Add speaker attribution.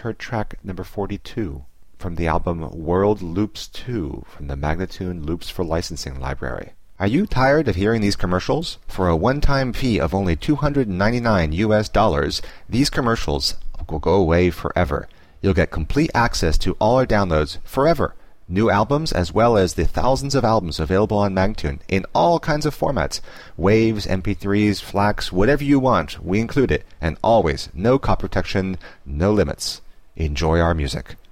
Speaker 1: heard track number 42 from the album World Loops 2 from the Magnatune Loops for Licensing library. Are you tired of hearing these commercials? For a one-time fee of only $299 US, these commercials will go away forever. You'll get complete access to all our downloads forever. New albums as well as the thousands of albums available on Magnatune in all kinds of formats. Waves, MP3s, FLACs, whatever you want, we include it. And always, no copy protection, no limits. Enjoy our music.